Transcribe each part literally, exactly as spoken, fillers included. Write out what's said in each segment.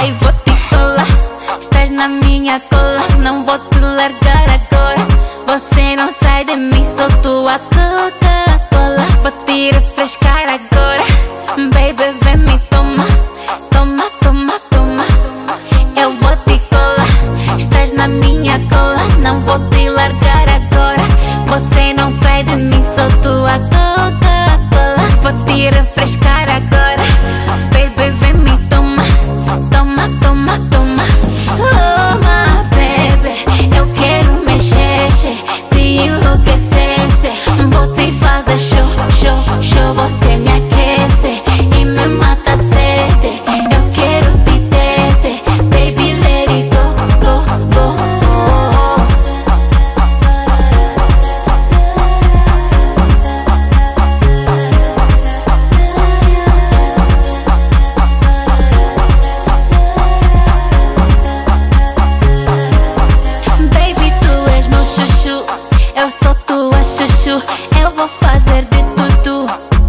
Ai, vou te colar, estás na minha cola, não vou te largar agora. Você não sai de mim, sou tua Coca-Cola. Vou te refrescar agora, baby, vem me toma. Toma, toma, toma. Eu vou te colar, estás na minha cola, não vou te largar agora. Você não sai de mim, sou tua Coca-Cola. Vou te refrescar agora, baby, vem me toma. Toma, toma, toma. Oh, my baby, eu quero mexer, te enlouquecer. Vou te fazer show, show, show. Você me aquece e me mata a sede. Eu quero te ter, baby, let it go, go, go. Baby, tu és meu chuchu, eu sou tua chuchu. Eu vou fazer de tudo,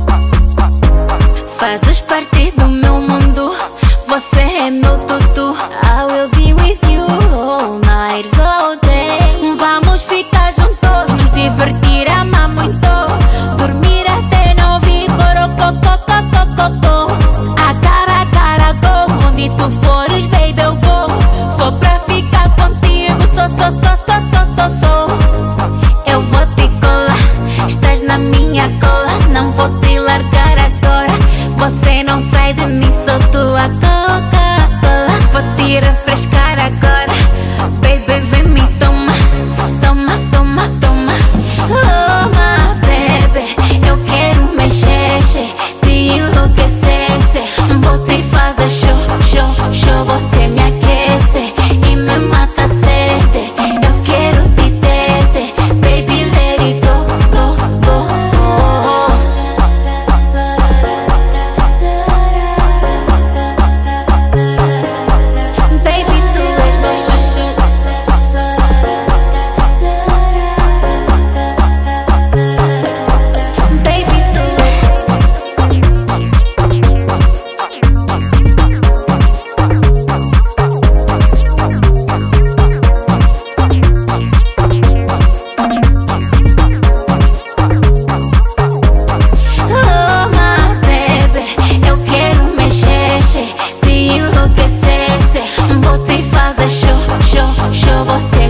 fazes parte do meu mundo. Você é meu tutu. I will be with you all night, all day. Vamos ficar juntos, nos divertir, amar muito, dormir até não vir corococococococó. A cara a cara go, onde tu fores, baby, eu vou. Só pra ficar contigo, só, só, só, só, só, só, só. Eu vou te colar, estás na minha cola, não vou te largar agora. Você não sai de mim, sou tua Coca-Cola. Vou te refrescar agora, baby, vem me toma. Toma, toma, toma. Oh, my baby, eu quero mexer, te enlouquecer. Vou te fazer show, show, show. Você me aquece e me mata a sede. Eu quero te ter, baby, let it go, go, go. Baby, tu és meu chuchu. Baby, tu Oh, my baby, eu quero mexer, te enlouquecer. Vou te fazer show, show, show. Você